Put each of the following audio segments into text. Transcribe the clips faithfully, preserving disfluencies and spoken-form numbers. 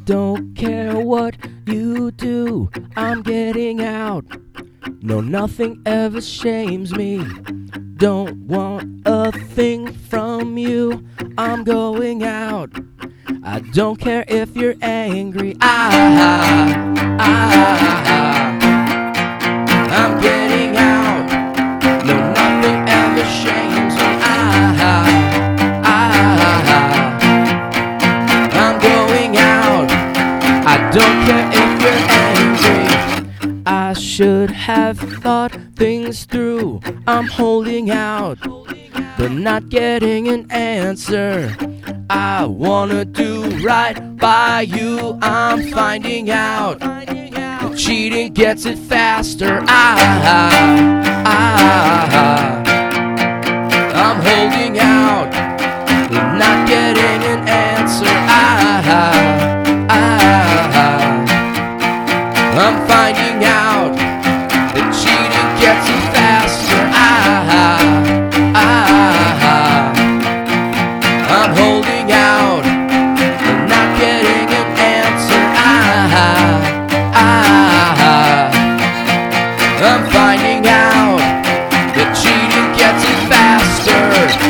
don't care what you do, I'm getting out. No, nothing ever shames me. Don't want a thing from you, I'm going out. I don't care if you're angry. Ah, ah, ah, I'm getting out. No, nothing ever shames me. Ah, ah, ah, I'm going out. I don't care if you're angry. I should have thought things through. I'm holding out, but not getting an answer. I wanna do right by you, I'm finding out that cheating gets it faster. Ah, ah, ah, I'm holding out, but not getting an answer. Ah, ah, ah, I'm finding out that cheating gets it faster. Ah, ah, ah, I'm holding out, but not getting an answer. Ah, ah, I'm finding out that cheating gets it faster.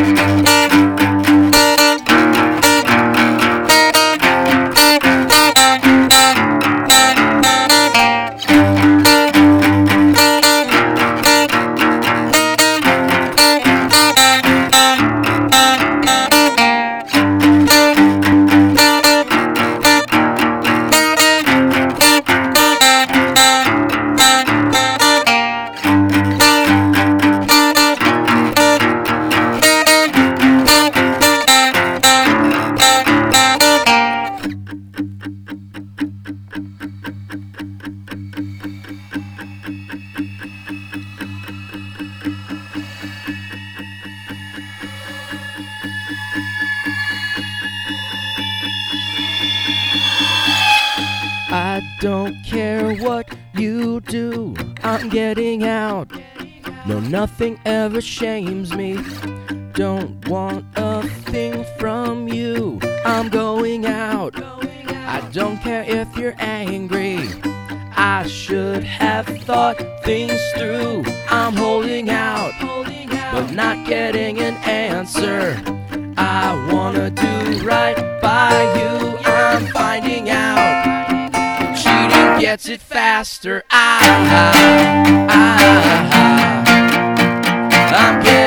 I don't care what you do, I'm getting out. No, nothing ever shames me. Don't want a thing from you, I'm going out. I don't care if you're angry. I should have thought things through. I'm holding out, but not getting an answer. I wanna do right by you, I'm finding out. Cheating gets it faster. Ah, ah, ah, I'm getting